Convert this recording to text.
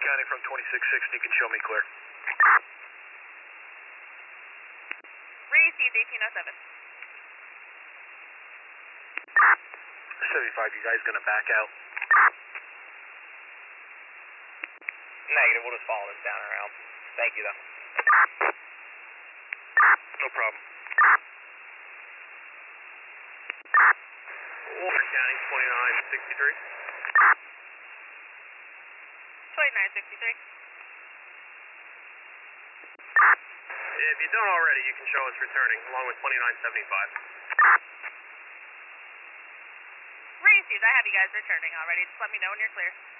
County from 2660 can show me clear. Received 1807. 75, you guys gonna back out? Negative, we'll just follow this down around. Thank you, though. No problem. Warren County, 2963. 2963. If you don't already, you can show us returning, along with 2975. Received, I have you guys returning already. Just let me know when you're clear.